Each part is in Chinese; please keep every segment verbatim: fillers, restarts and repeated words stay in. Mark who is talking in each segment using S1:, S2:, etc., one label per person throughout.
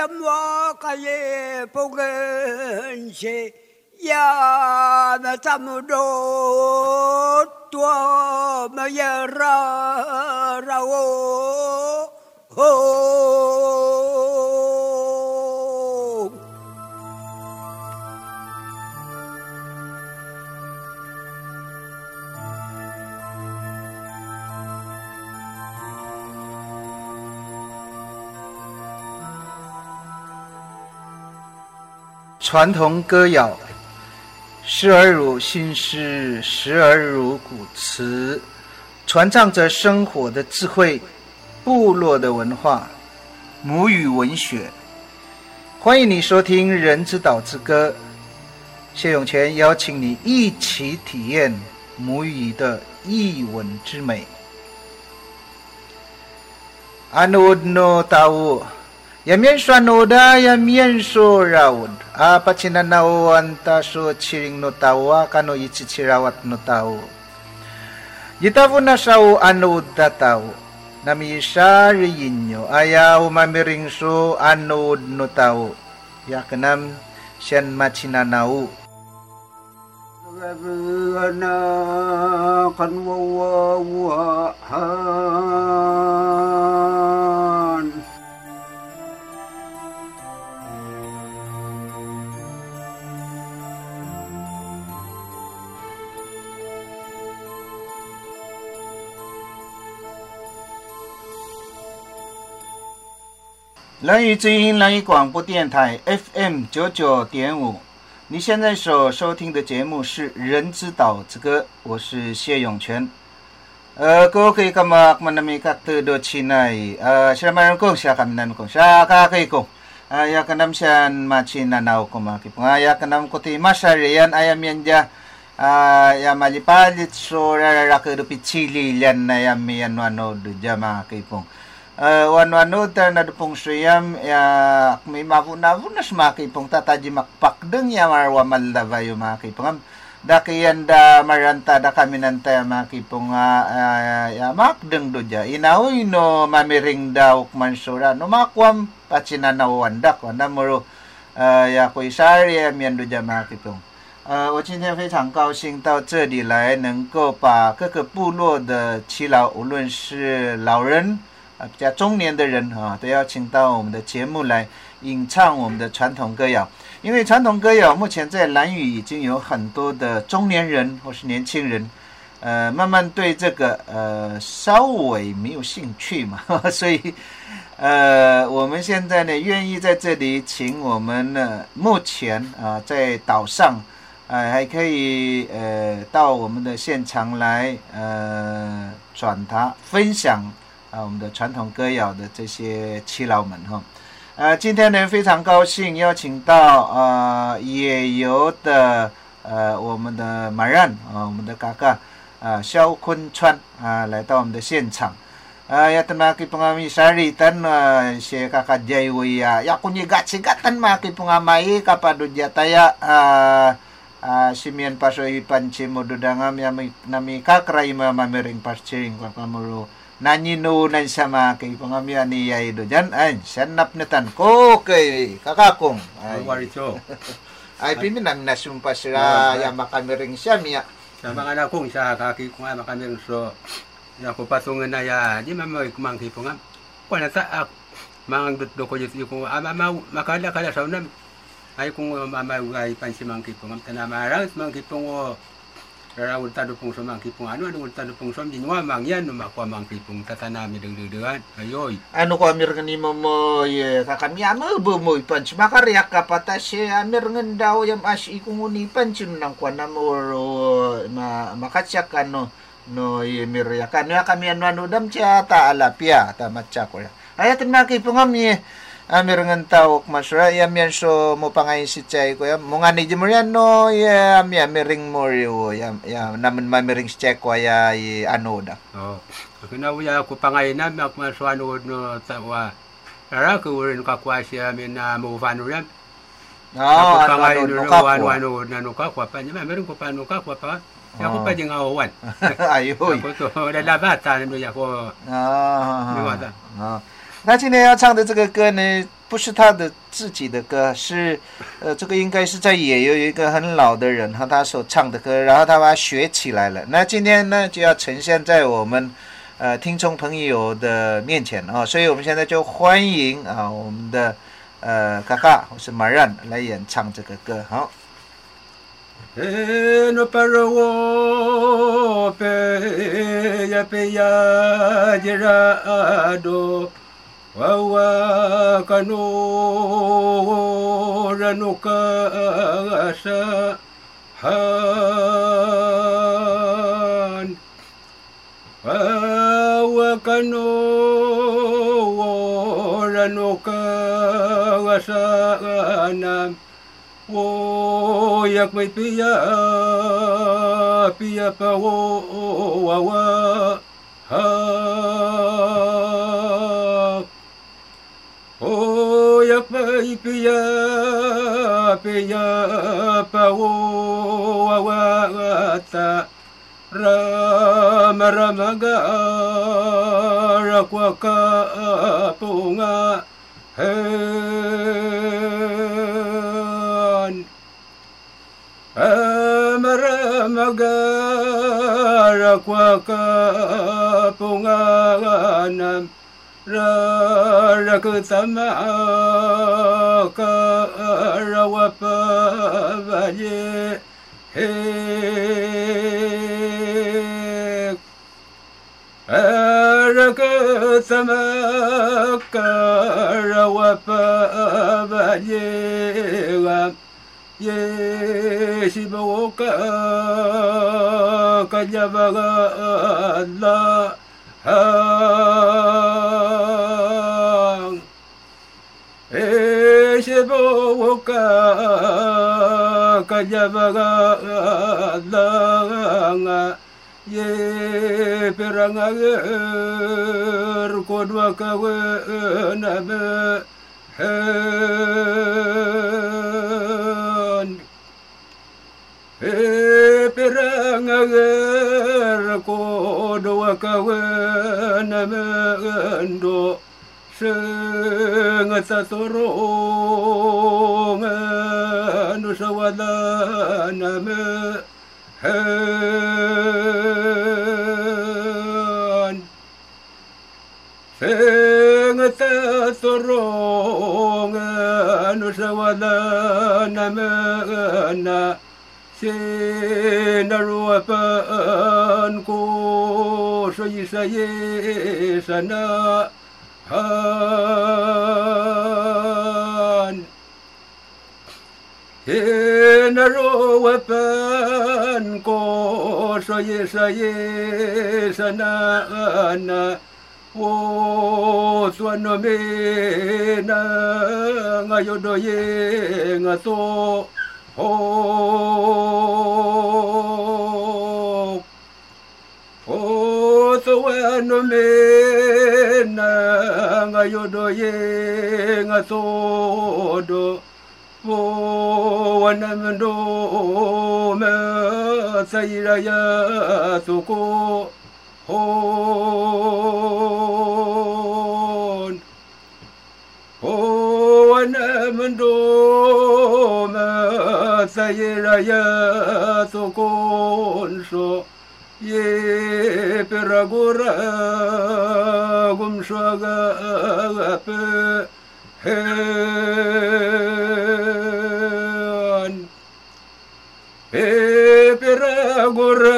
S1: Tamwa kaye pogense ya matamudo tua mayara rao ho
S2: 传统歌谣，时而如新诗，时而如古词，传唱着生活的智慧，部落的文化，母语文学。欢迎你收听《人之岛之歌》，谢永泉邀请你一起体验母语的译文之美。Anud no tahu Yamian swanoda yamian so raud apa cinanawan taso ciring no tawa kano ichichirawat no tao Yitavu na sao anud tatao nami sari inyo ayaw mamiring so anud no tao yakanam siyan machinanao
S1: Gabana kanwawawahan
S2: 兰屿之音兰屿广播电台 F M 九九点五，你现在所收听的节目是《人之岛之歌》，我是谢永泉。呃，各位干嘛menami kata do Chinai？呃，现在人讲下kami nan kong sa kakay ko。啊，ya kanam siyan machinanaw ko makipong. Ah, ya kanam ko ti masarian ayam yan dia. Ah, ya malipalit so raraka do pichili yan na yam yan wano do dia makipong. Uh, wan-wano ta na dupong suyam ya may mavuna-vuna makipong tataji makpakdeng ya marwa malavayo makipong dakiyan da maranta da kami nanta makipong uh, ya makdeng doja inawi no mamiring daw mansura no makwam pachinanawan dak wanda muro uh, ya kuisari ya mian doja makipong 呃，我今天非常高兴到这里来，能够把各个部落的耆老，无论是老人啊，比较中年的人啊，都邀请到我们的节目来吟唱我们的传统歌谣。因为传统歌谣目前在兰屿已经有很多的中年人或是年轻人，呃，慢慢对这个呃稍微没有兴趣嘛，呵呵所以呃，我们现在呢愿意在这里请我们呢目前啊、呃、在岛上。呃，还可以呃到我们的现场来呃转达分享啊、呃、我们的传统歌谣的这些耆老们哈。呃，今天呢非常高兴邀请到呃野游的呃我们的马然啊、呃、我们的嘎嘎啊肖坤川啊、呃、来到我们的现场。Uh, ya tan maki pungami saritan uh, si kakak jaywi ya ya kunyigat sigatan maki pungamai kapado jataya uh, uh, simian pasoy panci modudangam ya nami kakray mamiring pasciring kakamuro nanyino nan sama kay pungami ani ya ido jan ay sanap netan ko kay kakakong ay
S3: warito
S2: ay pimin namin nasumpa sila ya makamiring siya miya
S3: sama anak kong sa kaki kong ay makamiring so ya ko patungan na ya di mamoy kumangki po nga ko na ta mang dut do ko yuti ko ama makala kala sa unam ay kung mama ay pansi mangki po nga tanamara mangki po ngo rarawul tado pong so mangki po ano ano tado pong so dinwa mangyan no makwa mangki po tatanami degdegan ayoy
S2: ano ko amir ngani mo mo ye kakami ama bo mo pansi makaryak kapata si amir ngendaw yam as ikunguni pansi nang kwa na mo ma makatsak ano no yemir ya kan ya kami anu anu dam cha ta alapia ta matcha ko ya ayatin maki pungami amir ngentau masura ya mian so mo pangay si chay ko ya mo ngani jemrian no ya mi amiring mo yo ya ya naman mamiring si chay ko ya ano da
S3: oh kinaw ya ko pangay na mak maso ano no tawa ara ko rin ka kwa siya min na mo vanu yan
S2: no
S3: pangay no ano ano no ka kwa pa niya meron ko pa no ka kwa pa ya ko pa ding awan
S2: ayoy
S3: ko to lalabata no ya ko
S2: 啊啊！那今天要唱的这个歌呢， 不是他的自己的歌，是呃，这个应该是在野有一个很老的人和他所唱的歌，然后他把它学起来了。那今天呢，就要呈现在我们呃听众朋友的面前啊、哦，所以我们现在就欢迎啊我们的呃卡卡或是马然来演唱这个歌。好。
S3: Eno parawo pe ya pe ya jirado wawa kano ranuka asa han wawa kano ranuka asa nam wo yak may piya piya pa wo wawa ha wo yak may piya piya pa wo wawa ta rama ramaga rakwa ka punga Amaramaga kwa kapunganam rarakutama ka rawapa vaye he arakutama ka rawapa vaye ye shiboka kajabaga Allah hang e shiboka kajabaga Allah ye perangager kodwa kawe nabe E perangager ko doa kawen amendo sengat satorong anu sawala name hen sengat satorong anu sawala name na Sinaruapan ko sa isaye sana han Sinaruapan ko sa isaye sana na o suano me na ngayodoye ngato Oh, oh, so when no men ngayodo ye ngasodo, oh, wanamendo me sayiraya suko, oh, oh, wanamendo sayiraya sokonso ye peragora gumswaga pe hen e peragora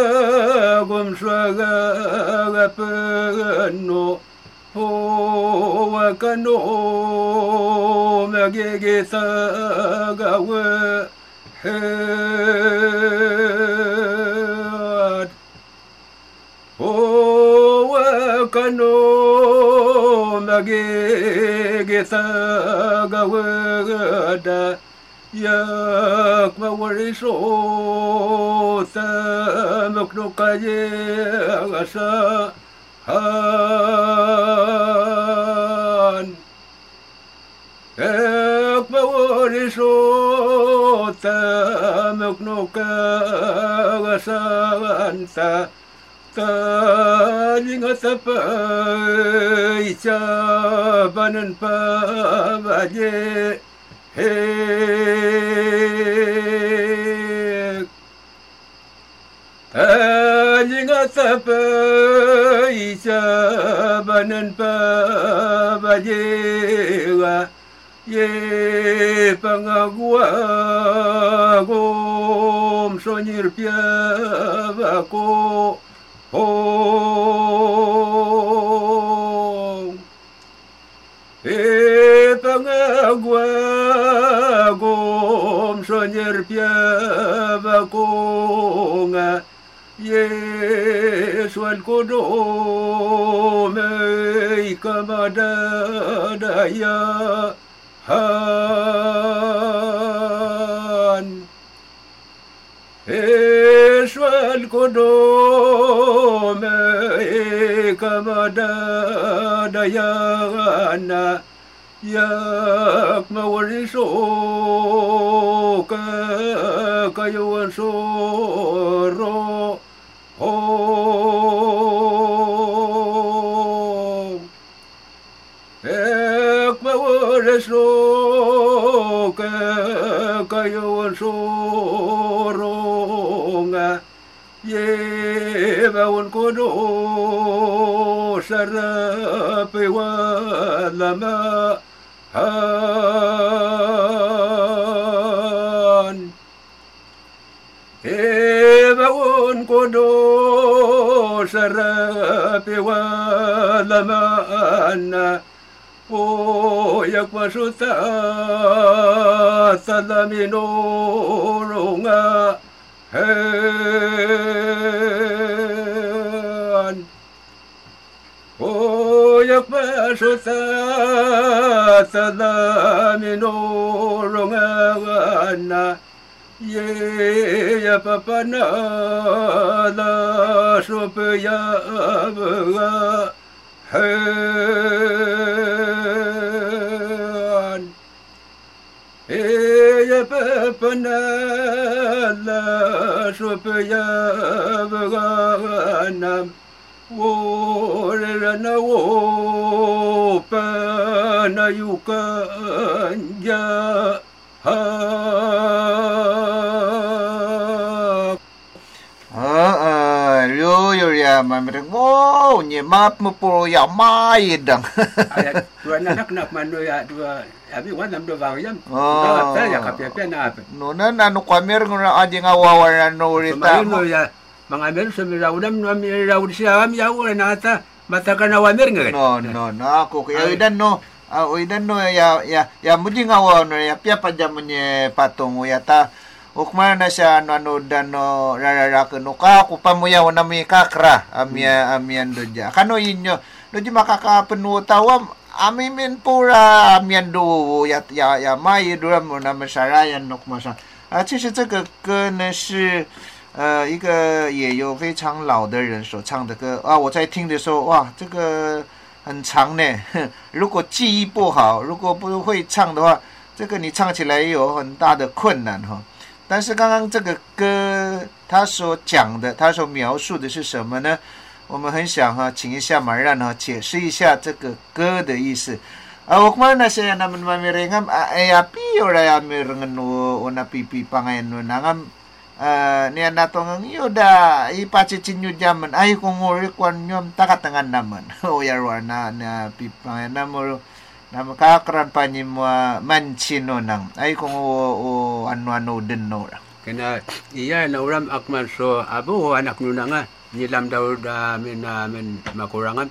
S3: gumswaga pe no ho wakano magege sagawe head oh wakano magege sagawe da yak mawarisho samukno kaye asa han ek mawarisho tamukno ka gasan sa ta linga sapai cabanan pavaje hek linga sapai cabanan pavaje ye pangagwagom sonyir piavako hong e pangagwagom sonyir piavako nga ye swal kodome ikamadadaya han Eshwal kodome kamadadayana yak mawarisho ka kayawan soro oh ek mawarisho ka kayawan soro ye bawon kodo sarape walama han e bawon kodo sarape walama anna o yakmasuta salamino ronga han o yakmasuta salamino ronga ye ya papana la sopya ba han e ya papana la sopya ba nam wo rana wo pa na yuka ja ha
S2: yo yo ya mamre wow nye map mo po ya mai dang
S3: ayat dua anak nak mando ya dua abi wan nam do variam da ta ya kapia pena apa
S2: no na na no kwamer ngora aje ngawawa no rita
S3: no ya mga mer sa mirawdam no mirawd siya am ya wala nata matakan na wamer nga
S2: no no no ako kaya idan no ah idan no ya ya ya mudi ngawa no ya pia pajamunye patong ya ta ukmana na siya no ano dan no rarara no ka ko pamuya na mi kakra amia amian doja kano inyo doji makakapenuh tawam amimin pura amian do ya ya ya mai dura mo na masarayan no kumasa啊其实这个歌呢是呃一个也有非常老的人所唱的歌啊我在听的时候哇这个很长呢如果记忆不好如果不会唱的话这个你唱起来有很大的困难哈但是刚刚这个歌他所讲的他所描述的是什么呢我们很想哈请一下马然哈解释一下这个歌的意思啊我们那些naman mamirengam ay api ora ya mirengen una pipi pangayen nangam uh, niya natong yoda ipachicinyo jaman ay kung uri kwan nyom takatangan naman o yarwa na na pipangayen namuro na makakaran pa niyo manchino nang ay kung o ano-ano din no
S3: kena iya na uram akman so abo anak nuna nga nilam daw da min min makurangan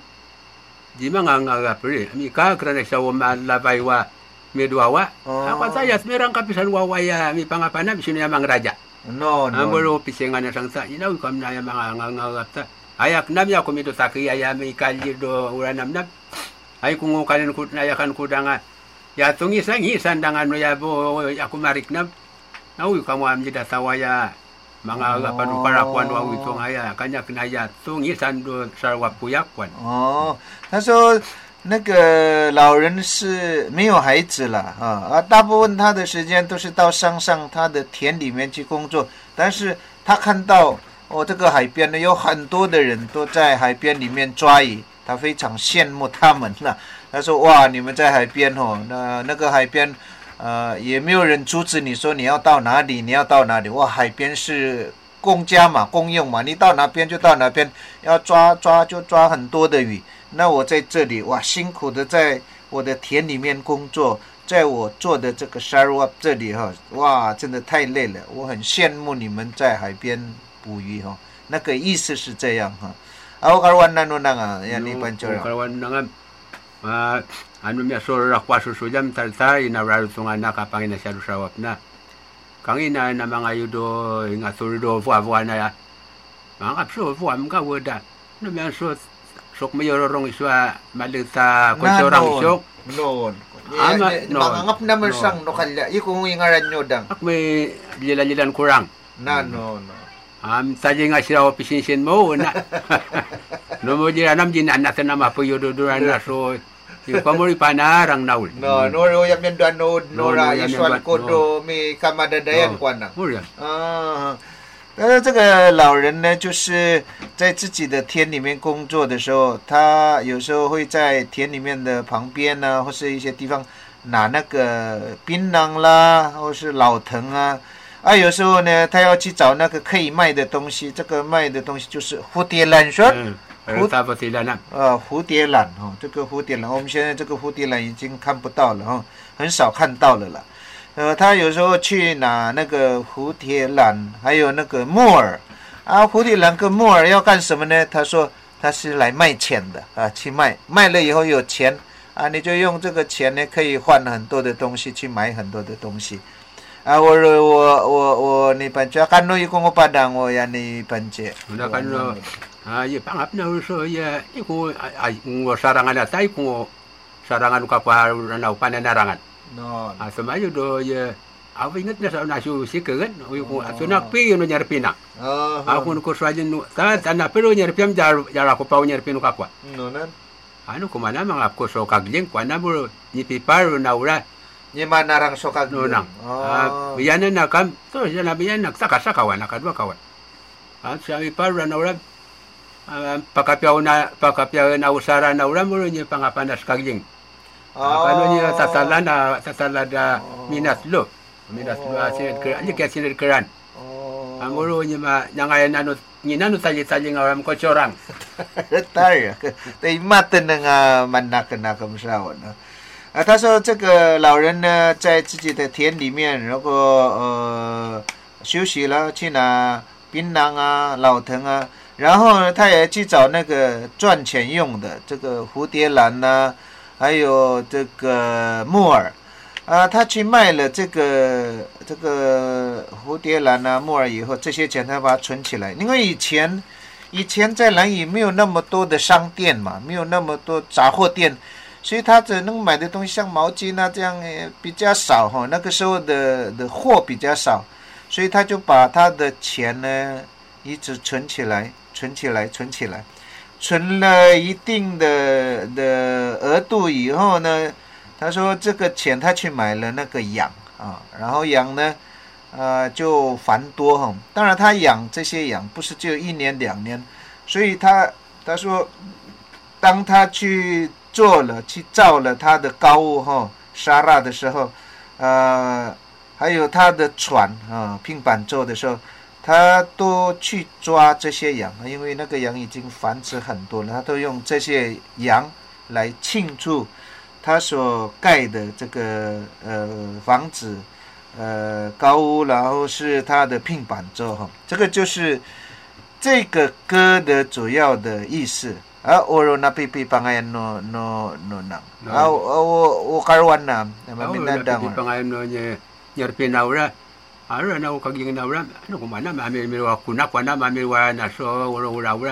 S3: di mga ngagapri mi kakran sa wa labay wa medwawa ako saya merang kapisan wawaya mi pangapanam sino yamang raja
S2: no no
S3: ambolo pisengan na sangsa inaw kam na mga ngagapta ayak nam ya komito sakiya ya mi kallido uranam nam ay kung kanin ko na yakan ko danga ya tungi sangi sandangan no ya bo aku marik nam nawi kamu amji da sawaya mga gapan parakuan wa wito ngaya kanya kinaya tungi sando sarwa puyakwan
S2: 哦他说那个老人是没有孩子了啊啊大部分他的时间都是到山上他的田里面去工作但是他看到哦，这个海边呢有很多的人都在海边里面抓鱼，他非常羡慕他们了。他说：“哇，你们在海边哦，那那个海边，呃，也没有人阻止你说你要到哪里，你要到哪里。哇，海边是公家嘛，公用嘛，你到哪边就到哪边，要抓抓就抓很多的鱼。那我在这里哇，辛苦的在我的田里面工作。”在我做的这个 Sarawak 这里哈，哇，真的太累了。我很羡慕你们在海边捕鱼哈，那个意思是这样哈。Ako karuan na nun nga, yan ipan chora.
S3: Karuan na nga, uh, ano miya sora kwa susujam taltay na rarutungan na kapangin na siya Sarawak na. Kangina na mga yudo nga surido fuwa-fuwa na ya. Mga kapso fuwa mga wada. Ano miya so sok mayorong iswa malita konsorang isok.
S2: Noon.
S3: Ama, no.
S2: Mangangap naman sang no kalya. Iko ng ngaran nyo dang.
S3: Ak may lilan-lilan kurang.
S2: Na, no, no.
S3: Am tadi nga sila opisinsin mo na. No mo dira nam din anak na mapuyo duran na so. Yung pamuri panarang naul.
S2: No, no ro yam yan no nora iswal kodo mi kamadadayan kwan na.
S3: Muriya.
S2: Ah. 呃，这个老人呢，就是在自己的田里面工作的时候，他有时候会在田里面的旁边呢，或是一些地方拿那个槟榔啦，或是老藤啊，啊，有时候呢，他要去找那个可以卖的东西，这个卖的东西就是蝴蝶兰说，
S3: 嗯，蝴蝶兰，
S2: 呃，蝴蝶兰哈，这个蝴蝶兰，我们现在这个蝴蝶兰已经看不到了哈，很少看到了啦。呃，他有时候去拿那个蝴蝶兰，还有那个木耳，啊，蝴蝶兰跟木耳要干什么呢？他说他是来卖钱的啊，去卖，卖了以后有钱啊，你就用这个钱呢，可以换很多的东西，去买很多的东西。啊，我我我我你班家看到一个我padang我呀你班姐。
S3: 那看到啊，也pangap na uso ya, iku ay ngo sarangan na tay ko sarangan ka pa na pananarangan.
S2: No.
S3: Ah, samayo do ya aku ingat na sa nasu sikeun, iku atunak pi no nyarpina.
S2: Oh.
S3: Aku ko swajin no ta tanah pero nyarpiam jar jar aku pau nyarpinu kapwa.
S2: No nan.
S3: Ano ko mana mga ko so kagling kwa na mo ni piparo na ura.
S2: Ni manarang so kagling.
S3: No nang. Ah, biyanan na kam to siya na biyan nagsaka-sakawan nakadwa kawan. Ah, siya piparo na ura. Uh, pakapiaw na pakapiaw na usara na ura mo ni pangapanas kagling. Ah, ano niya tatala na tatala da minatlo. Minatlo asin ke ali ke asin keran. Oh. Amuro niya ma nangayan ano ninano tali-tali nga ram ko chorang.
S2: Tar. 对 mata 那个 manak 那个sao 呢？啊，他说这个老人呢，在自己的田里面，如果呃休息了，去拿槟榔啊、老藤啊。然后呢，他也去找那个赚钱用的这个蝴蝶兰呐、啊，还有这个木耳，啊，他去卖了这个这个蝴蝶兰啊、木耳以后，这些钱他把它存起来。因为以前以前在兰屿没有那么多的商店嘛，没有那么多杂货店，所以他只能买的东西像毛巾啊这样比较少哈。那个时候的的货比较少，所以他就把他的钱呢一直存起来。存起来，存起来，存了一定的的额度以后呢，他说这个钱他去买了那个羊啊，然后羊呢，呃，就繁多哈。当然他养这些羊不是只有一年两年，所以他他说，当他去做了去造了他的高屋哈沙拉的时候，呃，还有他的船啊拼板舟的时候。他都去抓这些羊，因为那个羊已经繁殖很多了，他都用这些羊来庆祝他所盖的这个呃房子，呃高屋，然后是他的拼板舟哈，这个就是这个歌的主要的意思。啊，我若那pipi pangayan no no no nang. Ah, o o karuan na, maminadang.
S3: Pipi pangayan no niya nyarpinaura. Ara na ko kaging na ura ano ko mana ma mi wa kuna kwa na ma mi wa na so ura ura ura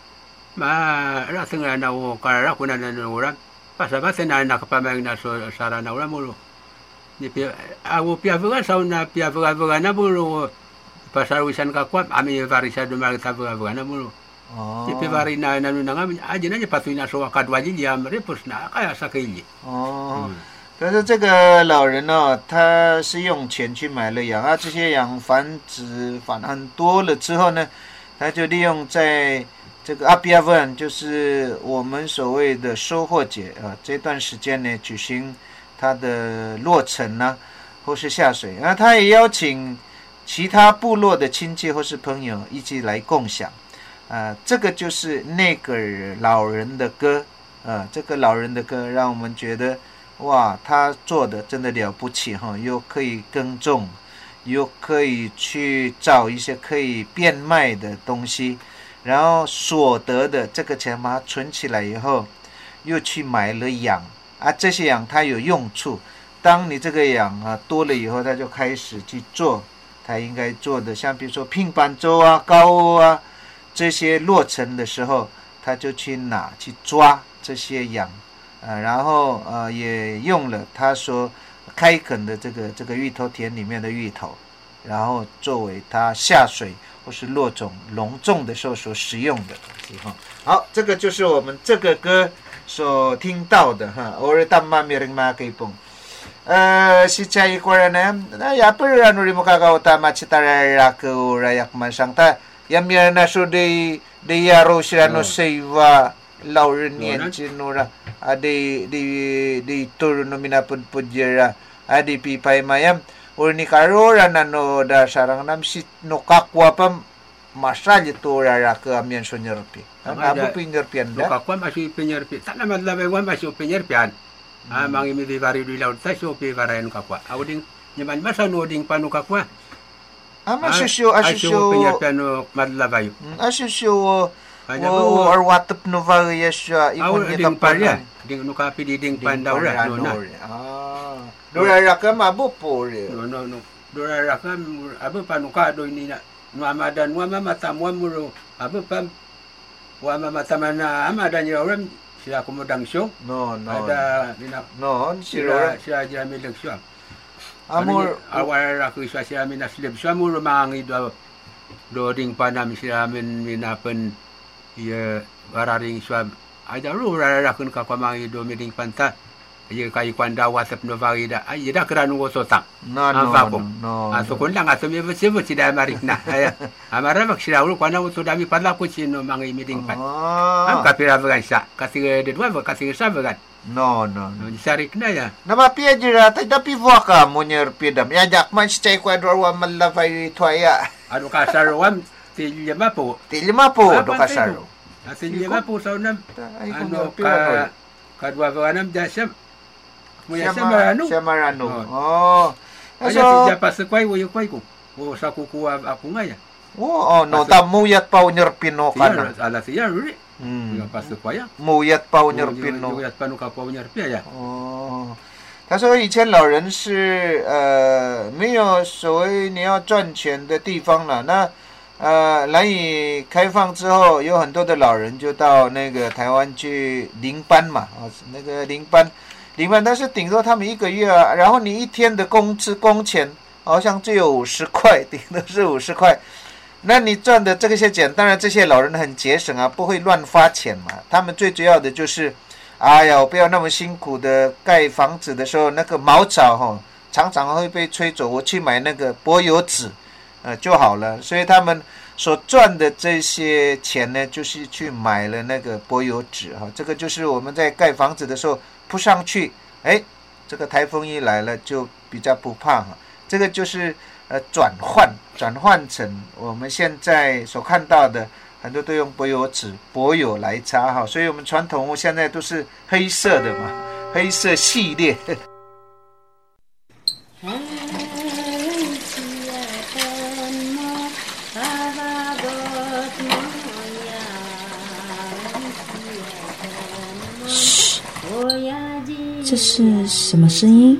S3: ma ra singa na o kara kuna na ura pasa ba sena na ka pa na so sara na ura mo ni pi a wo pi avga sa na pi avga avga na mo pasa wisan ka kwa ami varisa do ma ta avga avga na mo ni pi vari na na na ngam aja na patu na so ka dwa ji ya repus na kaya sa kaili
S2: 哦。可是这个老人呢、哦，他是用钱去买了羊啊，这些羊繁殖繁很多了之后呢， 他就利用在这个阿比亚文，就是我们所谓的收获节啊，这段时间呢举行他的落成啊，或是下水，那他也邀请其他部落的亲戚或是朋友一起来共享，啊，这个就是那个老人的歌，啊，这个老人的歌让我们觉得，哇，他做的真的了不起哈，又可以耕种，又可以去找一些可以变卖的东西，然后所得的这个钱把它存起来以后，又去买了羊啊，这些羊它有用处。当你这个羊啊多了以后，他就开始去做他应该做的，像比如说拼板舟啊、高欧啊这些落成的时候，他就去拿去抓这些羊，呃，然后呃也用了他说开垦的这个这个芋头田里面的芋头，然后作为他下水或是落种隆重的时候所使用的。好，这个就是我们这个歌所听到的哈。Ore tamma miring mga kaipong. Uh, si Chay Koranem, na ya pero ano rin mo kakautama si Tarara ko rayak masangta. Yamira na so de de yaro sila no seiva lauren yan sinura. Ade di di turo no minapudpud yara. Ade pipay mayam. Or ni karora na no da sarang nam si no kakwa pam masal ito rara ka amyan so nyerpi. Ang abo pinyerpian da.
S3: No kakwa masih pinyerpi. Tak nama lawe wan masih pinyerpian. Ah, mangi mi vari di laut ta so pe varayan kakwa. Awding nyaman masa no ding panu kakwa.
S2: Ama susyo asusyo
S3: pinyerpian madlavayo.
S2: Asusyo o arwatap no variasya
S3: ikon ni kaparya. Ding no kapi di ding pandawra no na.
S2: Ah. Dora ka mabupo re.
S3: No no no. Dora ka abu panuka do ni na. No amadan wa mamata mo muro. Abu pam wa mamata mana amadan yo ram sila kumudang syo.
S2: No, no.
S3: Ada bina.
S2: No,
S3: sila sila jami leg syo.
S2: Amor
S3: awar aku sila sila min aslib syo muro mangi do do ding panam sila min minapen ye wararing syo. Ada ru rara kun ka mangi do miding panta. Ye kai kwanda wasap no varida. Ay da kranu wo sotang.
S2: No, no, no, no.
S3: Aso kun lang aso me vse vse da marikna. Amara mak sila ru kwana wo dami padla ko chino mangi miding pan. Am kapira vagan sa. Kasi de dua kasi sa vagan.
S2: No, no, no.
S3: Sarikna ya.
S2: Nama pia jira ta tapi voka monyer pidam. Ya jak man stay kwa dorwa malavai toya.
S3: Adu kasaro wam tilima po.
S2: Tilima po do kasaro.
S3: Tilima po sa unam. Ano ka kadwa vaganam dasam. Siya marano.
S2: Siya marano. Oh.
S3: So, siya pasakway, wo yung kway ko. Wo sa kukuha ako nga ya.
S2: Oo, no. Ta muyat pa unyer pino ka na.
S3: Ala siya, ruri. Yung pasakway ya.
S2: Muyat pa unyer pino.
S3: Muyat pa nuka pa unyer piya ya.
S2: 哦。他说以前老人是呃没有所谓你要赚钱的地方了，那呃兰屿开放之后，有很多的老人就到那个台湾去领班嘛，啊，那个领班。领班，但是顶多他们一个月啊，然后你一天的工资工钱好像只有五十块，顶多是五十块。那你赚的这些钱，当然这些老人很节省啊，不会乱花钱嘛。他们最主要的就是，哎呀，我不要那么辛苦的盖房子的时候，那个茅草哈、哦，常常会被吹走，我去买那个柏油纸，呃就好了。所以他们所赚的这些钱呢，就是去买了那个柏油纸哈、哦。这个就是我们在盖房子的时候。铺上去，哎，这个台风一来了就比较不怕哈。这个就是呃转换，转换成我们现在所看到的，很多都用柏油纸、柏油来擦哈。所以我们传统屋现在都是黑色的嘛，黑色系列。
S4: 这是什么声音？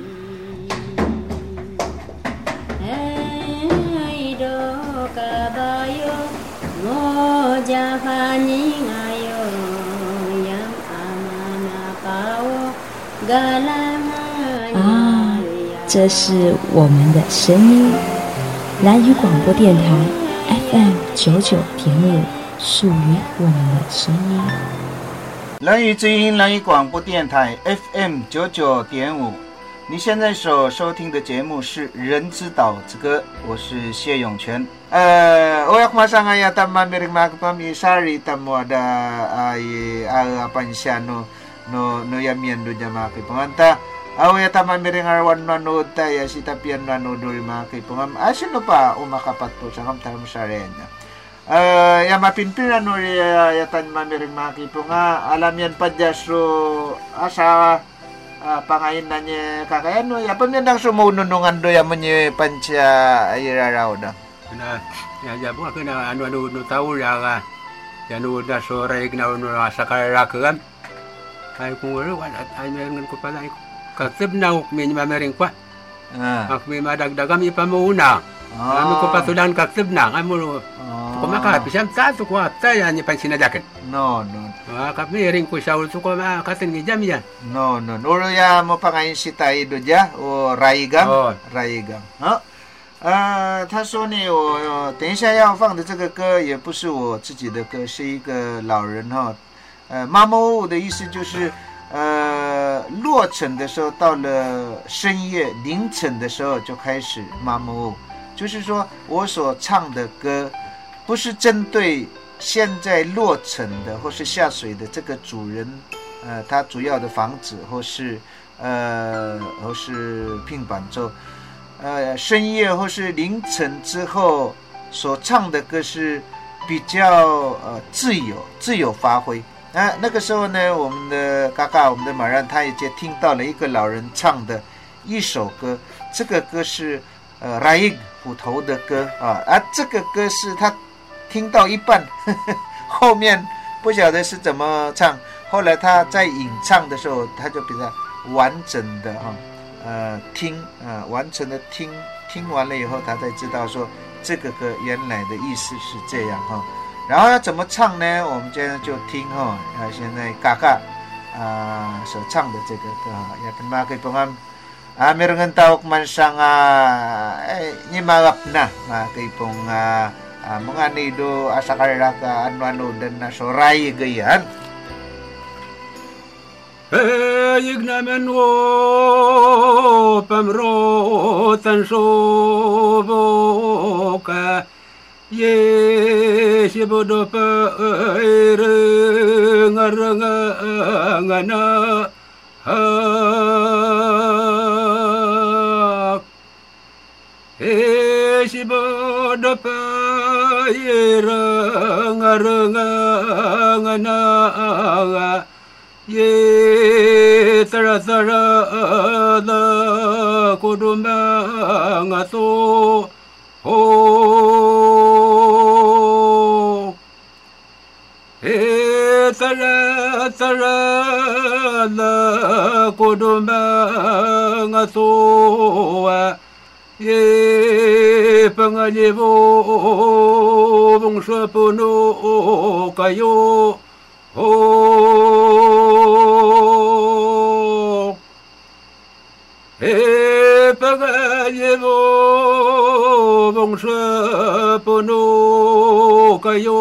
S4: 啊，这是我们的声音，兰屿广播电台 F M 九九点五，属于我们的声音。
S2: 兰屿之音，兰屿广播电台 F M 九九点五， 你现在所收听的节目是《人之岛之歌》，我是谢永全。呃，oyak masanga ya tamma miring makapami sari tamu ada ai apa siya no no no yamian do jama kay panganta. Aw ya tamma miring arwan no ta ya si tapian no do ma kay pangam. Asino pa umakapat po sa kamtam sarenya. Uh, ya mapinpiran no ya, ya tan mamiring makipo nga alam yan pa so asa uh, pangayin na niya kakayan no ya pamyandang sumununungan do ya mo niya pansya iraraw na
S3: na ya ya bu kana anu anu no tahu ya ga ya no da sore igna no sakara kan ay kung wala ay meron ko pala ka tibna mi mamiring pa ah ak mi madagdagam ipamuna kami ko patulan ka tibna amo ko makapisam tato ko ataya ni pansinadakan
S2: no no
S3: ah kami ring ko saul to ko ma katin ni jam ya
S2: no no oro ya mo pangayin si tayo do ja o raigang
S3: oh.
S2: raigang ha 呃，他说呢，我等一下要放的这个歌也不是我自己的歌，是一个老人哈。呃，妈妈的意思就是，呃，落成的时候到了深夜凌晨的时候就开始妈妈，就是说我所唱的歌不是针对现在落成的或是下水的这个主人，呃，他主要的房子或是呃或是拼板舟。呃，深夜或是凌晨之后所唱的歌是比较呃自由、自由发挥。那那个时候呢，我们的嘎嘎，我们的马然，他也就听到了一个老人唱的一首歌。这个歌是呃 Raig 虎头的歌啊，而、啊、这个歌是他听到一半，呵呵后面不晓得是怎么唱。后来他在吟唱的时候，他就比较完整的啊。呃，听啊、呃，完成的听，听完了以后，他才知道说这个歌原来的意思是这样哈、哦。然后要怎么唱呢？我们现在就听哈、哦，啊，现在嘎嘎啊所唱的这个歌哈，ya terima kasih pengam ah meron tawag man sang ah ni magap na mga kaipong ah mga nido asakarira ka ano-ano dan na soray gayan.
S3: Ignamen wo pamro tan soboka ye sibodo pa renga ngana ha e sibodo pa renga renga ngana ye tara tara da kudumba ngaso ho e tara tara da kudumba ngaso ye pangajevo bungsa puno kayo oh e pagayevo bongsa pono kayo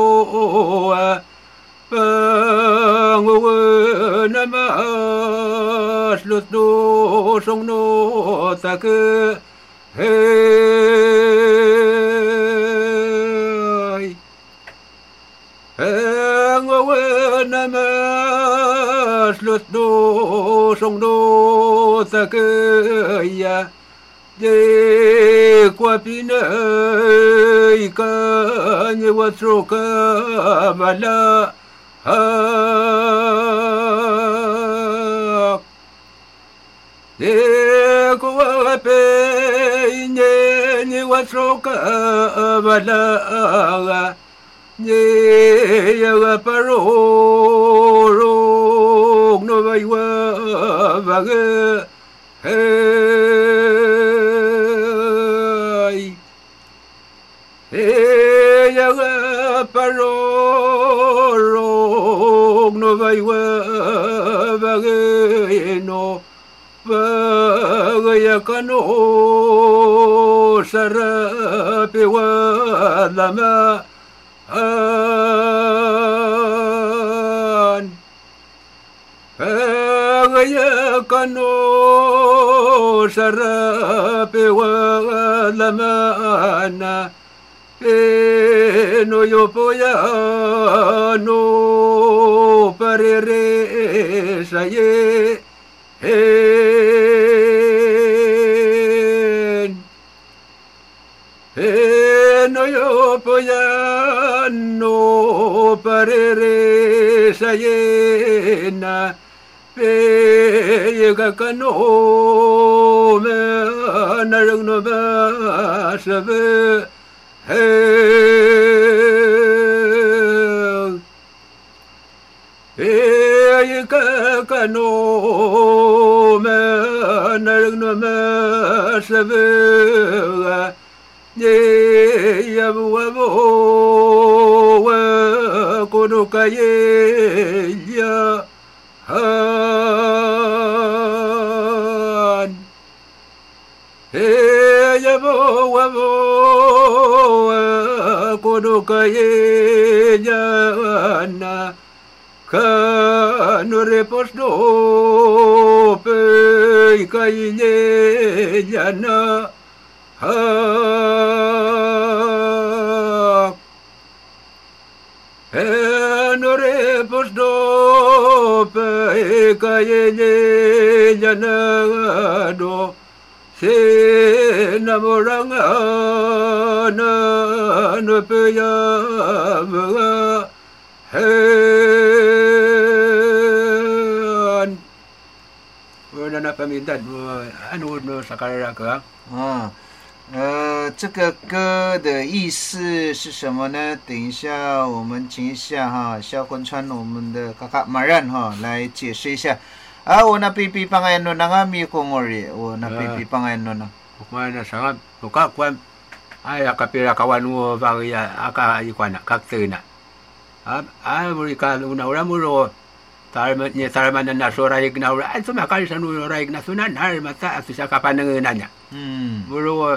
S3: panguwe namas lutno songno take hey panguwe namas lutno songno take ya de kwapina ikanye watroka bala ha de kwape nye watroka bala ye ya paro no vaywa vaga hey hey ya paro no vaywa vaga no vaga ya kano sara pewa lama an bagaya kano sarape walamana no yo poya no parere saye no yo poya no parere saye na Pega kano me narang no ba sabe hey pega kano me narang no ba sabe ye ya wa bo wa kono kaye ya Han Hey yabo wabo kono kaye na kanu reposto pe kaye na ha kanu reposto kaye jana do se namoranga na no peya ma hen wala na pamintan anu no sakara ka
S2: 啊，呃，这个歌的意思是什么呢？等一下，我们请一下哈，肖坤川我们的卡卡马然哈来解释一下。啊，我那 pipi pangayon na nga mi kongori, 我那 pipi pangayon na.
S3: Kumana sa ka kwan ay akapira kawan mo varia aka ikwana kaktena. Ah, ah, muri ka una ura muro tarma ni tarma na sora igna ura ay sumakal sa ura igna sunan har mata asya kapanangan niya. Hmm. Muro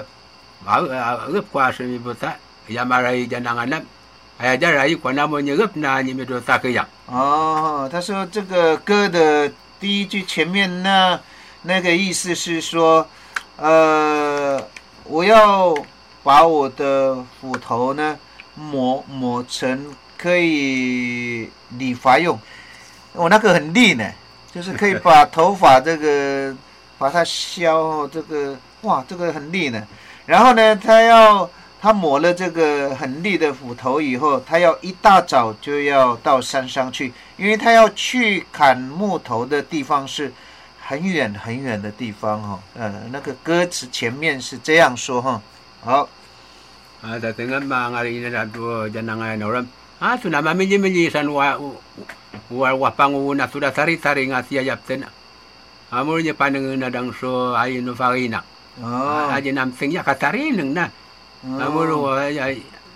S3: agap kwa sa mi buta yamarai jananganam ay jarai kwana mo ni gap na ni medo sakya.
S2: 哦，他说这个歌的第一句前面那那个意思是说，呃，我要把我的斧头呢磨磨成可以理发用，我那个很利呢，就是可以把头发这个把它削，这个哇，这个很利呢。然后呢，他要他磨了这个很利的斧头以后，他要一大早就要到山上去，因为他要去砍木头的地方是很远很远的地方哈。呃，那个歌词前面是这样说哈。好。
S3: 啊，在等俺妈俺那那多叫那个那人啊，是那妈咪咪咪山哇哇哇帮我那sudah sari sari ngasih ayat ten. Amurnya pandangan nadang so ayu no farina. Oh. Aja nam sengya kasari neng na. Amuru ya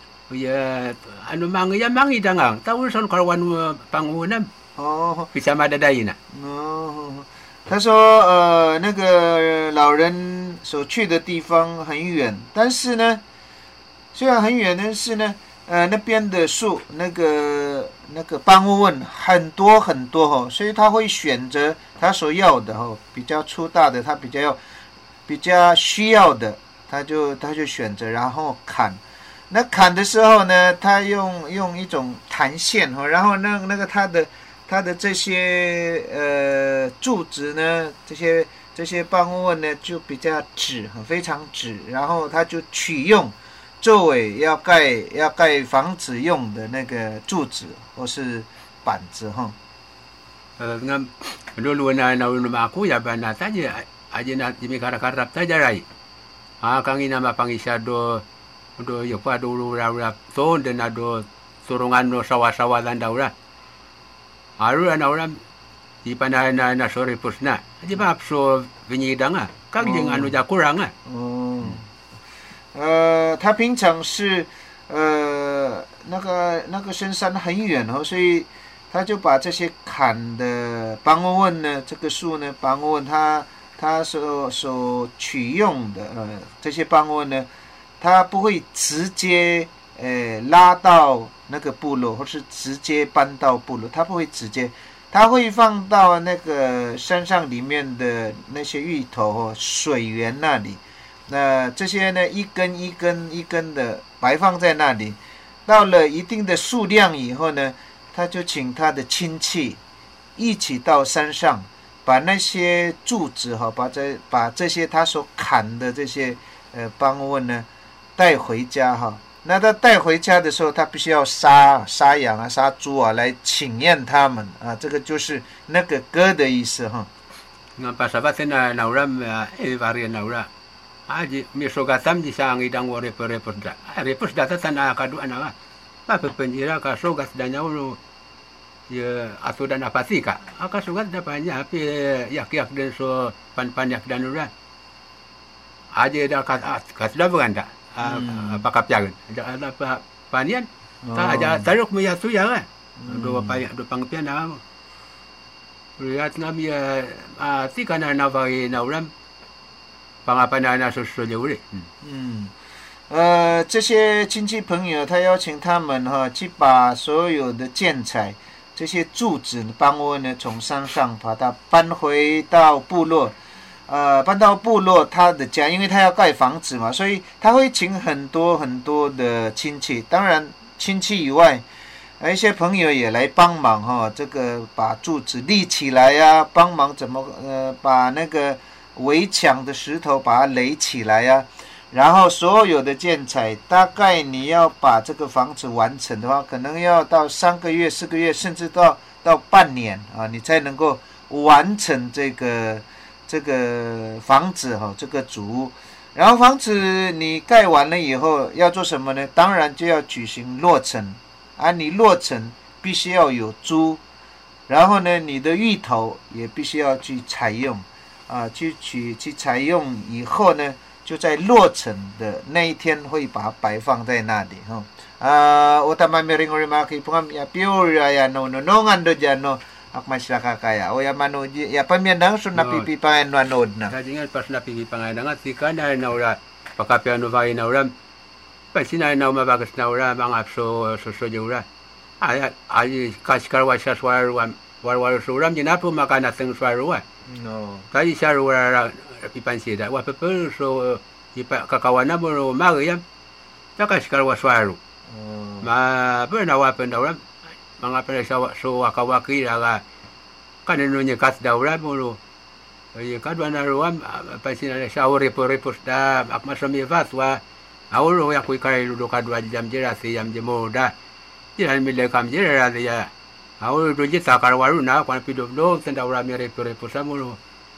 S3: ya anu mang ya mang idangang. Tahu son kawan pangunam. Oh. Bisa madadai na.
S2: Oh. 他说呃那个老人所去的地方很远，但是呢虽然很远，但是呢呃那边的树那个那个帮乌问很多很多哦，所以他会选择他所要的哦，比较粗大的他比较要比较需要的，他就他就选择然后砍。那砍的时候呢，他用用一种弹线哦，然后那那个他的它的这些呃柱子呢，这些这些帮乌问呢就比较直，非常直，然后它就取用周围要盖要盖房子用的那个柱子或是板子哈。
S3: 呃，ngam dulu na na rumah aku ya bana saja aja na di karap saja rai. Ah kang ina mapangisa do do yo pa do ura ton de na do surungan no sawa-sawa dan daura. Aru na orang di panai na na sore pusna. Aja bab so vinyidang ah. Kang jeng anu ja kurang ah.
S2: 哦。呃，他平常是呃那个那个深山很远哦，所以他就把这些砍的帮乌问呢，这个树呢，帮乌问他他所所取用的呃这些帮乌问呢，他不会直接呃拉到那个部落，或是直接搬到部落，他不会直接， 它会放到那个山上里面的那些芋头哦水源那里。那这些呢，一根一根一根的摆放在那里，到了一定的数量以后呢，他就请他的亲戚一起到山上，把那些柱子哈，把这把这些他所砍的这些呃帮问呢带回家哈。那他带回家的时候，他必须要杀杀羊啊、杀猪啊来请宴他们啊，这个就是那个歌的意思哈。
S3: 那把啥把现在nauram eh varian naura aji misogatam di sang idang wo repor repor da repor da tanah kadu anak apa penjira ka sogas dan nyawu ya asudan apa sih kak aka sogas da banyak api yak yak dan so pan pan yak dan ura aja da kas kas da bukan da apa kapjagan ada apa panian ta aja taruk mi yasu ya kan do pa do pangpian na lihat ngami ah sih kana na vai nauram pangapanana susu juri。
S2: 嗯，呃，这些亲戚朋友他邀请他们哈、哦、去把所有的建材这些柱子帮我呢从山上把它搬回到部落，呃，搬到部落他的家，因为他要盖房子嘛，所以他会请很多很多的亲戚，当然亲戚以外，一些朋友也来帮忙哈、哦，这个把柱子立起来呀、啊，帮忙怎么呃把那个围墙的石头把它垒起来呀、啊，然后所有的建材，大概你要把这个房子完成的话，可能要到三个月、四个月，甚至到到半年啊，你才能够完成这个这个房子哈、哦，这个主屋。然后房子你盖完了以后要做什么呢？当然就要举行落成啊，你落成必须要有猪，然后呢，你的芋头也必须要去采用。啊，去取去采用以后呢，就在落成的那一天会把它摆放在那里哈。啊，我他妈没人我嘛可以碰呀，比如呀，no no no ando jano ak masyarakat kaya. O ya mano ya pamiandang so na pipi panganod na.
S3: Sa jingan pas na pipi panganang si kana na ura pakapiano vai na ura. Pasina na mabagas na ura mga so so so ura. Ay ay kaskar wa sa swaruan war-war suram jinapo makana teng swaruan. No. Tadi sarura pipan sida. Wa pepe so ipa kakawana mo magayam. Taka sikar waswaru. Ma pernah wa pendaura mga pernah sa so wakawaki daga kanino nya kas daura mo. Ay kadwana ruam pasina sa repo-repo da akmasami vatwa. Awro ya kuikare do kadwa jam jera si jam jemoda. Jiran mile kam jera ya. Awal tu je takar waru na kau pido do tenda orang mereka repo samulu.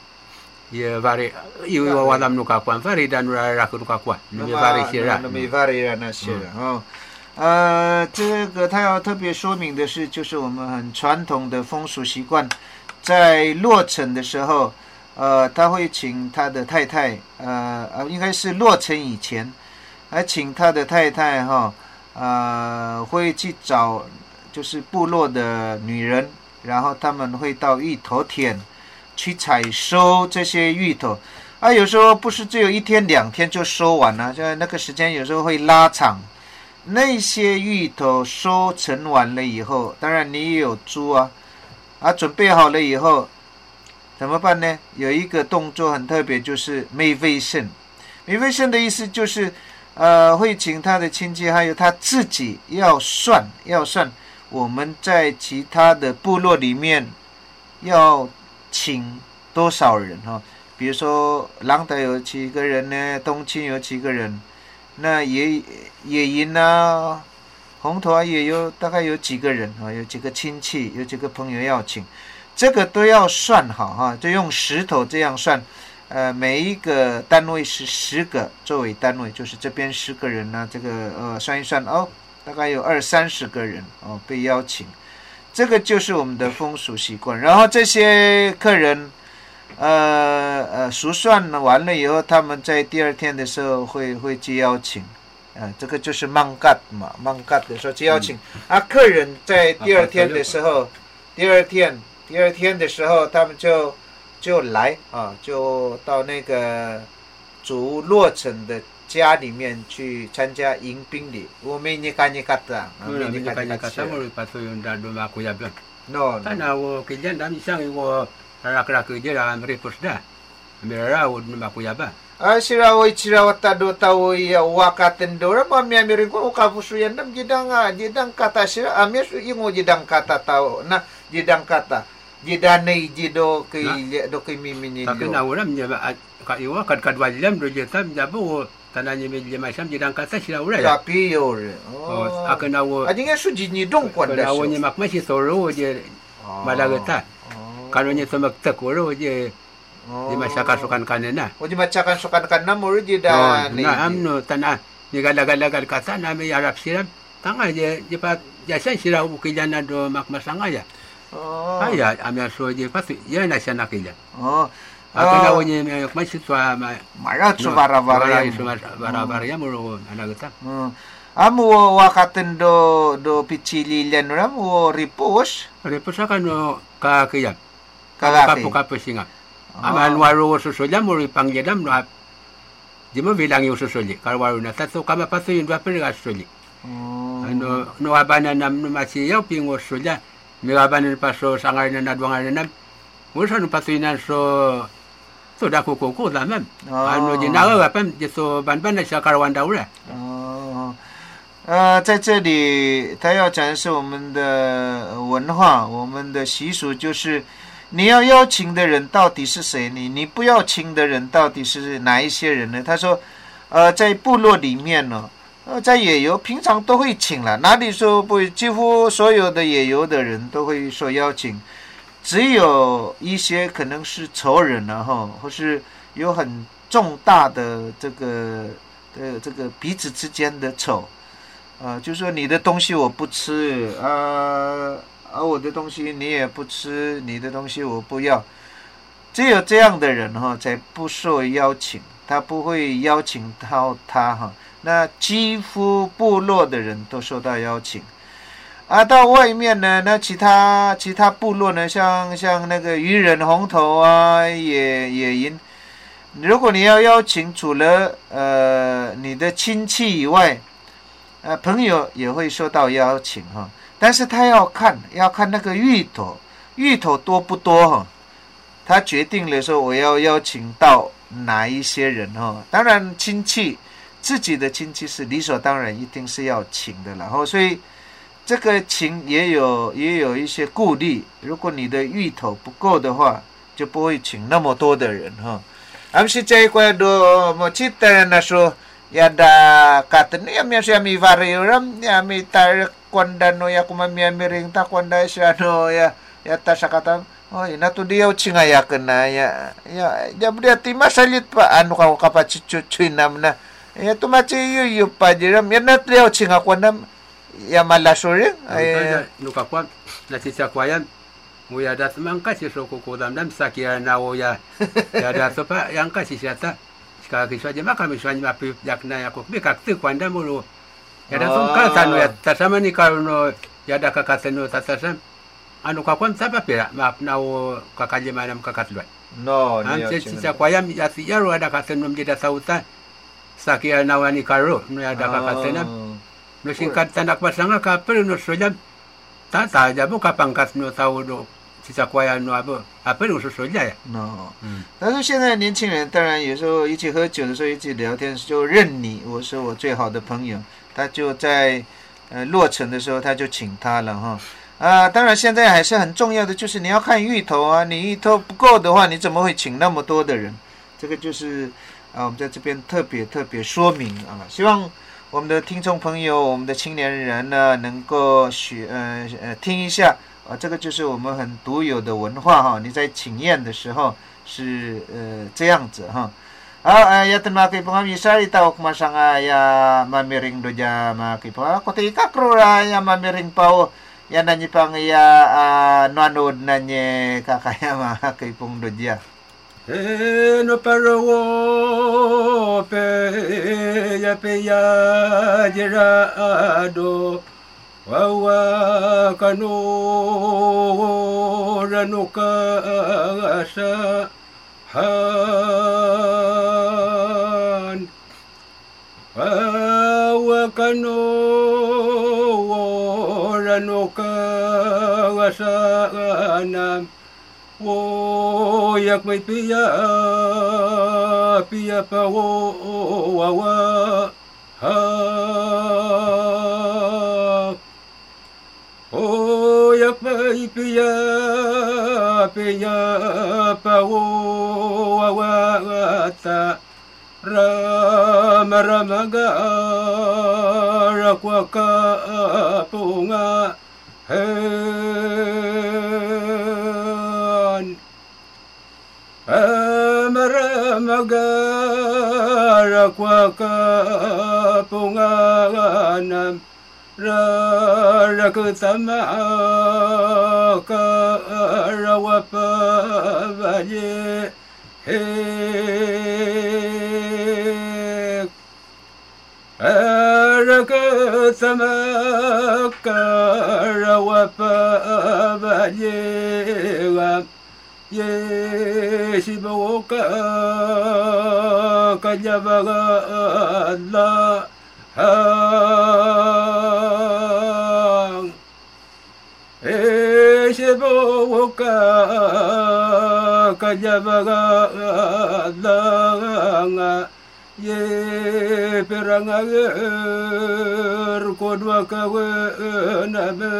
S3: Ia vari, ia wawadam nuka kuan vari dan raku nuka kuan. Nami vari sira.
S2: Nami vari na sira.哦，呃，这个他要特别说明的是，就是我们很传统的风俗习惯，在落成的时候，呃，他会请他的太太，呃，呃，应该是落成以前，还请他的太太哈，呃，会去找。就是部落的女人，然后他们会到芋头田去采收这些芋头啊，有时候不是只有一天两天就收完了，就那个时间有时候会拉长。那些芋头收成完了以后，当然你也有猪啊，啊准备好了以后怎么办呢？有一个动作很特别，就是美卫生。美卫生的意思就是呃，会请他的亲戚还有他自己要算要算。我们在其他的部落里面要请多少人哈？比如说狼岛有几个人呢？东青有几个人？那野野营啊，红头啊也有大概有几个人啊？有几个亲戚，有几个朋友要请，这个都要算好哈，就用石头这样算。呃，每一个单位是十个作为单位，就是这边十个人呢、啊，这个呃算一算哦。大概有二三十个人哦被邀请，这个就是我们的风俗习惯。然后这些客人，呃呃熟算完了以后，他们在第二天的时候会会接邀请，啊、呃，这个就是mang gat嘛，mang gat的时候接邀请、嗯、啊。客人在第二天的时候，第二天第二天的时候，他们就就来啊，就到那个主落成的。家里面去参加迎宾礼，我们你看你看的，
S3: 我们你看你看，什么时候把所有的都拿回家办？
S2: No.
S3: Tana wo kijan dam isang wo rak-rak je la meripus dah. Mera wo makuyaba.
S2: Ah sirawo ichirawa tado tawo ya wakaten dora ma mi amirin ko kapusu yandam jidang jidang kata sira amis ingo jidang kata tawo na jidang kata jidane jido ke do ke mimini
S3: Tapi na wo ram nya ka iwa kad kad wajilam do je tam jabo tananya me je macam jidang kata sira ura ya.
S2: Tapi yo.
S3: Oh akana wo
S2: Ajinga su jini dong kwanda.
S3: Na wo nya mak masih soro je malagata. Kalau nya semak tak wo je di masyarakat sukan kanena.
S2: O di macakan sukan kanena mo di
S3: da.
S2: da.
S3: Na amno tanah ni gala-gala kata na me Arab siram. Tanga je je pa jasan sira ukijana do mak masanga ya.
S2: Oh.
S3: Aya amya so je pas ya na sana kila.
S2: Oh.
S3: Akana wo nya me masih tua ma
S2: Mara su bara-bara.
S3: Bara-bara ya mo anagata.
S2: Amu wakaten do do pichili len ram wo ripos.
S3: Ripos akan ka kiyam.
S2: Kagaki.
S3: Kapu-kapu singa. Aman waru susulya muri pangjadam no di mo bilang yung susuli kalau waru na tato kama pato yung dua pera susuli ano no abana nam no masiyaw pingo susulya mi abana paso sangar na nadwangar na nam musa no pato ina so so da koko ko da mam ano jinawa wapam jeso banban na siya karawan daura
S2: 呃，在这里他要展示我们的文化，我们的习俗，就是你要邀请的人到底是谁？你你不要请的人到底是哪一些人呢？他说，呃，在部落里面呢，呃，在野游平常都会请了，哪里说不会？几乎所有的野游的人都会说邀请，只有一些可能是仇人啊，哈，或是有很重大的这个呃这个彼此之间的仇。啊、呃，就说你的东西我不吃，啊啊，我的东西你也不吃，你的东西我不要，只有这样的人哈、哦，才不受邀请，他不会邀请到他哈。那几乎部落的人都受到邀请，啊，到外面呢，那其他其他部落呢，像像那个渔人、红头啊、野野营，如果你要邀请，除了呃你的亲戚以外。呃，朋友也会受到邀请哈，但是他要看要看那个芋头，芋头多不多哈，他决定了说我要邀请到哪一些人哈。当然亲戚自己的亲戚是理所当然一定是要请的，然后所以这个请也有也有一些顾虑，如果你的芋头不够的话，就不会请那么多的人哈。I'm si cai ko do mo cita na so ya da katen ya mi sia mi variuram ya mi tar kwandano ya kuma mi miring ta kwanda sia no ya ya ta sakatan oh ina tu dia ucinga ya kena ya ya ya dia tima salit pa anu ka ka pa cucu namna ya tu maci yu yu pa jiram ya na dia ucinga kwandam ya malasuri
S3: ay nuka kwa na sisa kwayan Muya dat mangka si soko kodam dam sakia na oya ya dat sopa yang kasi siata ska kiswa jema kami swani mapi yakna ya ko be kakte kwanda mulu ya dat songka tanu ya tasama ni karuno ya da kakateno tatasam anu kakwan sapa pera map na o kakaje manam kakatluan
S2: no
S3: am se sisa kwayam ya si yaro ada kateno mjeda sauta sakia na wani karo no ya da kakatena no singkat tanak pasanga ka pero no sojam tata jabo kapangkat no tau do sisa kwaya no abo apa no sosoja ya
S2: no 但是现在的年轻人当然有时候一起喝酒的时候一起聊天就认你我是我最好的朋友他就在呃落成的时候他就请他了哈啊当然现在还是很重要的就是你要看芋头啊你芋头不够的话你怎么会请那么多的人这个就是啊我们在这边特别特别说明啊希望我们的听众朋友我们的青年人呢能够学呃呃听一下啊这个就是我们很独有的文化哈你在请宴的时候是呃这样子哈ah ya terima kasih pengamisa itaw kumasanga ya mamiring doja makipo ako ti kakro ya mamiring pao ya nanyi pang ya nanood nanyi kakaya makipong doja
S3: eh no paro pe ya pe ya jerado wawa kanu ranuka asa han wawa kanu ranuka gasanam o yak may piya piya pa o wawa ha o yak may piya piya pa o wawa ta rama ramaga rakwa ka punga hen rama rakwa ka punga nam rakutama ka rawapa vaje he rakutama ka rawapa vaje ye shiboka kajabaga Allah hang e shiboka kajabaga Allah ye perangager kodwa kawe nabe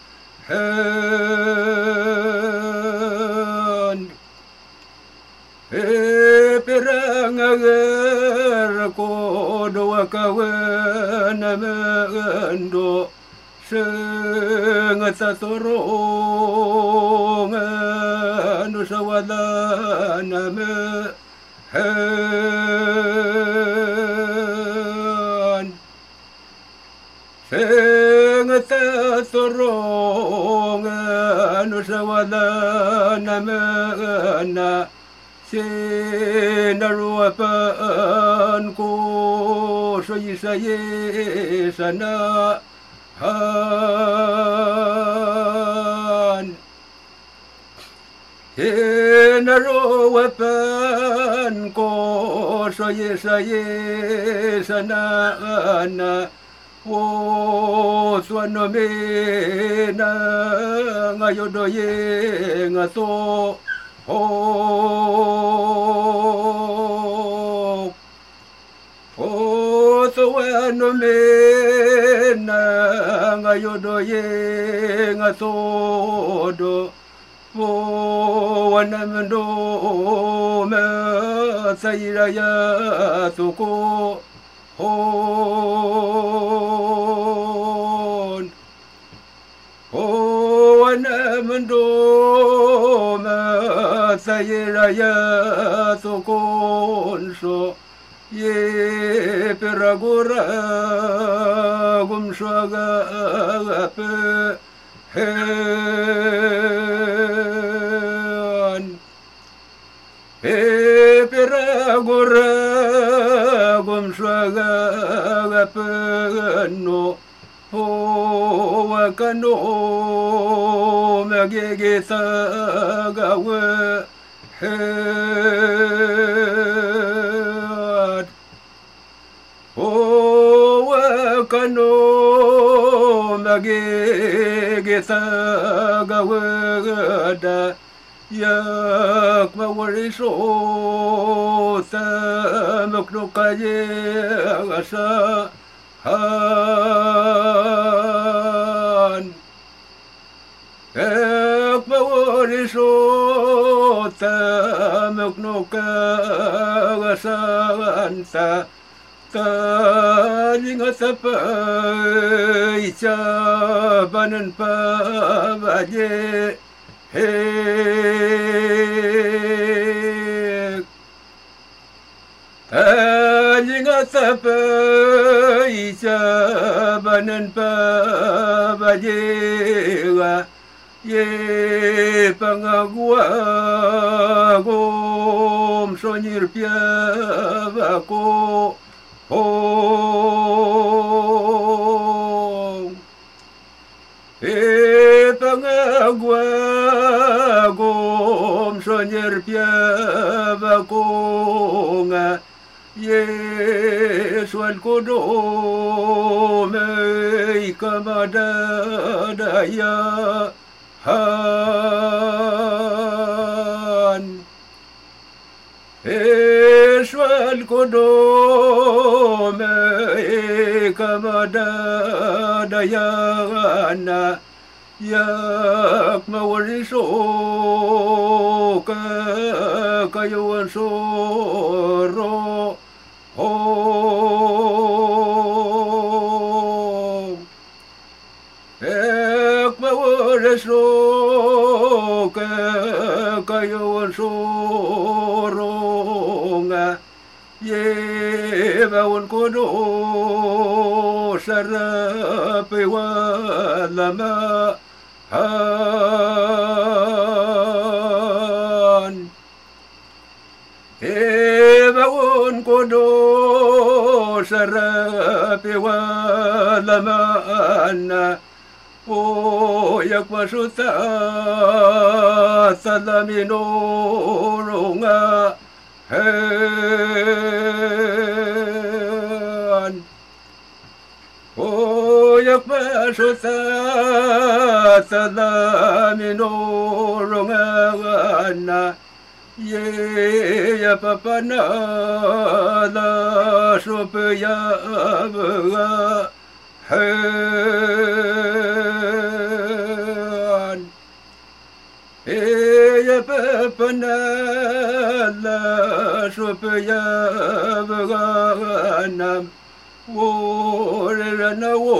S3: hen e perangager kodwa kawe nabe ndo sengata torong anu sawala nabe hen sengata torong anu sawala namana sinaruapan ko soyisaye sana han sinaruapan ko soyisaye sana na o suano me na ngayodo ye ngato o o suano me na ngayodo ye ngato do o wanamendo me sayira ya tuko hon o wanamendo ma sayira ya tokon so ye peragora gumshaga pe hen e peragora gumshaga peno o wakano magegeta gawe het o wakano magegeta gawe da yak mawariso ta mukno kaye asa han yak mawariso ta mukno kaye asa ta ta lingat pa icha banan pa baje hey alingat pa isa banan pa bajewa ye pangagwa gom sonir pia ko oh e pangagwa gom sonir pia ko nga ye sual kodo me kamada daya han Ishwal kodome kamada dayana yak mawarisho ka kayawan soro oh ek mawarisho ka kayawan soro ye bawon kodo sarape walama han ye bawon kodo sarape walama anna o yakmasuta salamino ronga han o yakmasuta salamino ronga ye ya papana la sopya han ya papana la sopya baganan wo rana wo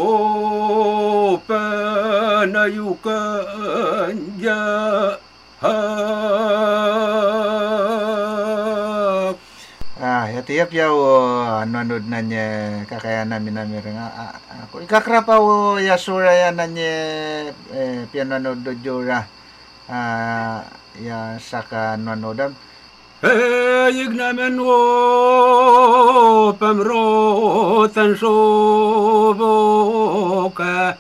S3: pana yukanya ha
S2: Ah, ya tiap ya wo nanud nanya kakaya nami nami renga. Aku ikakrapa wo ya suraya nanya eh piano dojora. Ah, ya saka nonodam.
S3: Hey, ignamen wo pamro tan soboka.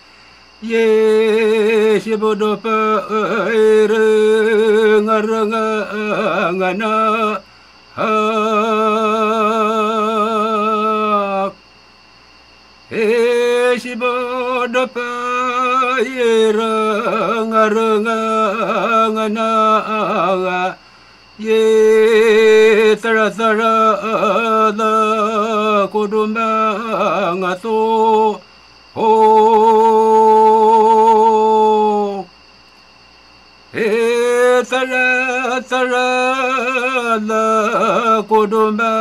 S3: Ye sibodo pa renga renga ngana. Hak eh si bodo pa renga renga ngana ye tara tara da kudumba ngato oh eh tara tara la kudumba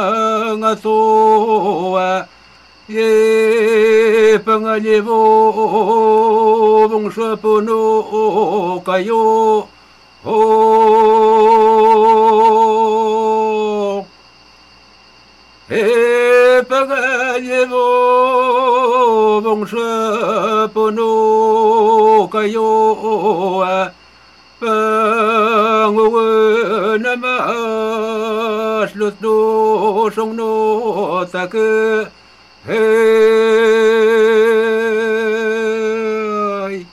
S3: ngasoa ye pangalivo bungsa puno kayo oh eh pangalivo bungsa puno kayo Pangwana maslut do song no take hey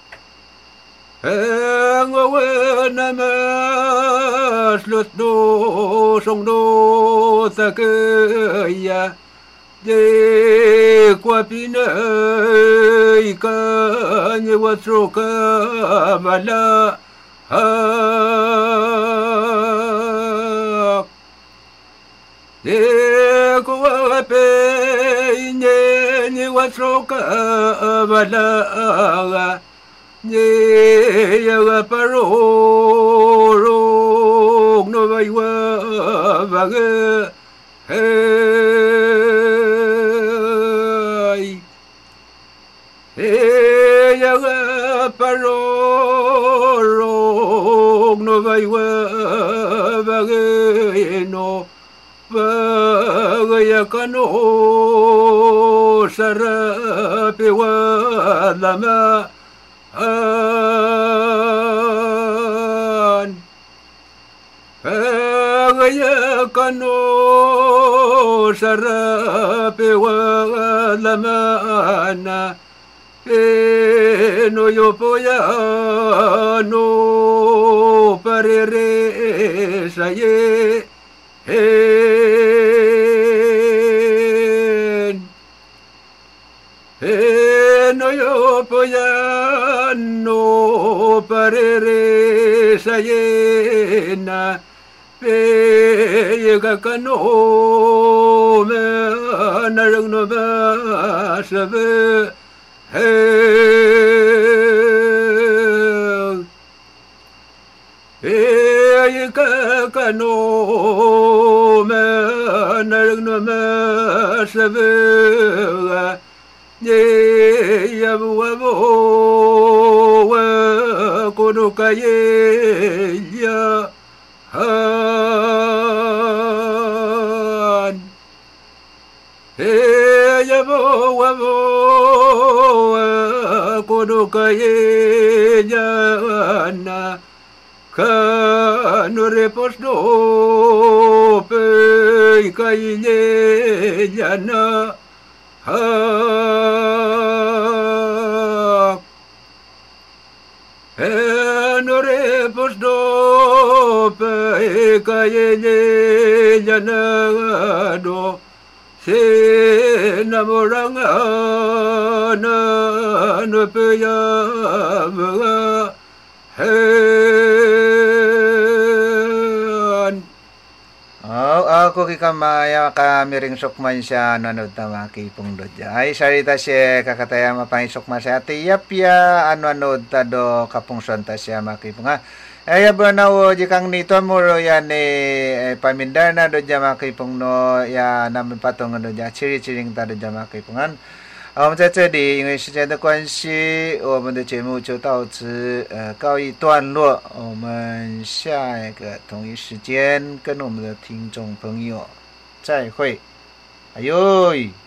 S3: Pangwana maslut do song no take ya de kwa pina ikanye watroka mala hak de kwa pe nye nye watroka bala nye ya paro ro no vaiwa vage hey hey ya paro no vaiwa vageno vagaya kano sarape walama an vagaya kano sarape walama ana no yo poya no parere saye en en no yo poya no parere sayena pe ga kano me narang no ba sabe he e ga kano me narang no ma sabe ye ya bo wa ko no ka ye ya han he ya bo wa bo ko no ka ye ya na ka no reposto pe ka ye ya na ha enore posto pe kaye jana do se namoranga na no pe ya
S2: Oh, ako kikamaya ka miring sukman siya nanood na makipong do dya. Ay, sarita siya kakataya mapang sukman siya. Ati yapya ano anood ta do kapong sonta siya makipong ha. Ay, abo na o jikang nito mo yan eh, pamindar na do dya makipong no ya namin patong do dya. Chiri-chiring ta do dya makipongan. 我们在这里，因为时间的关系，我们的节目就到此呃告一段落。我们下一个同一时间跟我们的听众朋友再会，哎呦。